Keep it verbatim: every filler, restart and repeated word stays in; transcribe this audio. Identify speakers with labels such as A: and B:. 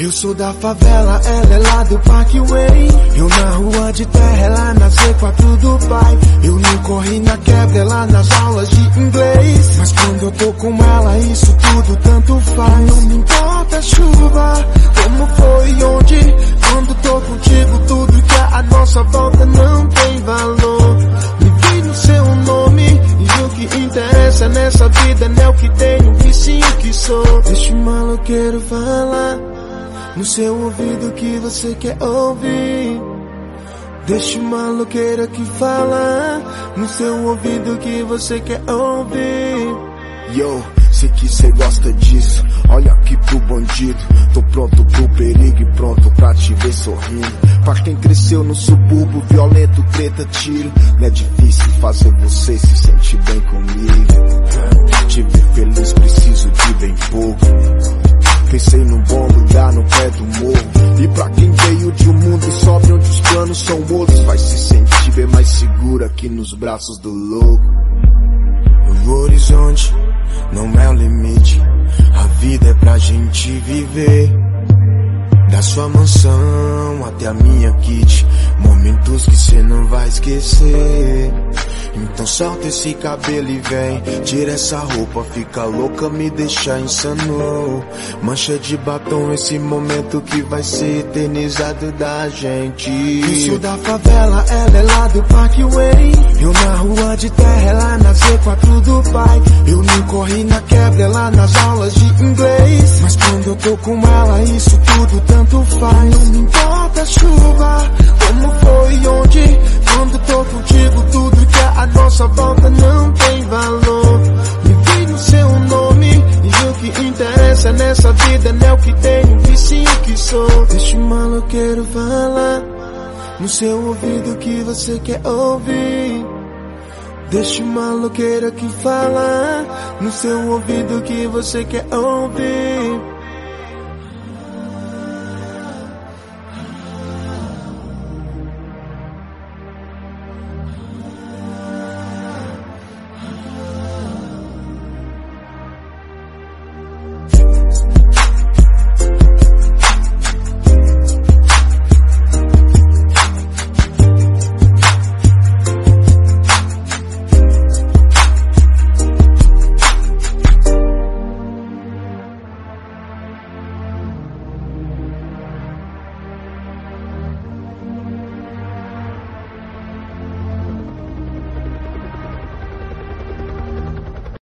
A: Eu sou da favela, ela é lá do Parkway. Eu na rua de terra, ela na Z quatro do pai. Eu não corri na quebra, ela nas aulas de inglês. Mas quando eu tô com ela, isso tudo tanto faz. Não me importa a chuva, como foi e onde. Quando tô contigo, tudo que é a nossa volta não tem valor. Me vi no seu nome, e o que interessa nessa vida não é o que tenho, e sim o que sou. Deixa o maloqueiro falar no seu ouvido que você quer ouvir. Deixa o maloqueiro aqui falar no seu ouvido que você quer ouvir.
B: Yo, sei que cê gosta disso, olha aqui pro bandido. Tô pronto pro perigo e pronto pra te ver sorrindo. Pra quem cresceu no subúrbio, violento, treta, tiro. Não é difícil fazer você se sentir bem comigo. Te ver feliz, preciso de bem pouco. Pensei num bom lugar no pé do morro. E pra quem veio de um mundo sóbrio onde os planos são outros, vai se sentir bem mais seguro aqui nos braços do louco.
A: O horizonte não é o limite, a vida é pra gente viver. Da sua mansão até a minha kit, momentos que cê não vai esquecer. Então solta esse cabelo e vem, tira essa roupa, fica louca, me deixa insano. Mancha de batom, esse momento que vai ser eternizado da gente. Eu sou da favela, ela é lá do Parkway. Eu na rua de terra, ela na Z quatro do pai. Eu não corri na quebra, ela nas aulas de inglês. Mas quando eu tô com ela, isso tudo tanto faz. Não me importa a chuva, como foi e onde. Quando tô contigo, tudo que é a nossa volta não tem valor. Me vi no seu nome, e o que interessa nessa vida não é o que tenho, e sim o que sou. Deixa o maloqueiro falar no seu ouvido que você quer ouvir. Deixa o maloqueiro aqui falar no seu ouvido que você quer ouvir.